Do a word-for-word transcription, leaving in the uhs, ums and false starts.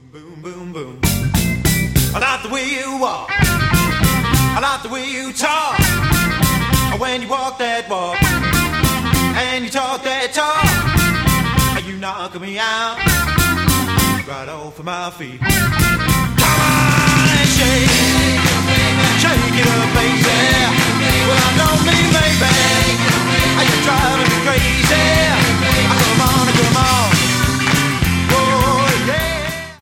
Boom, boom, boom. I like the way you walk. I like the way you talk. When you walk that walk and you talk that talk, you knock me out right off of my feet. Come on and shake, shake it up, baby. Well, I don't mean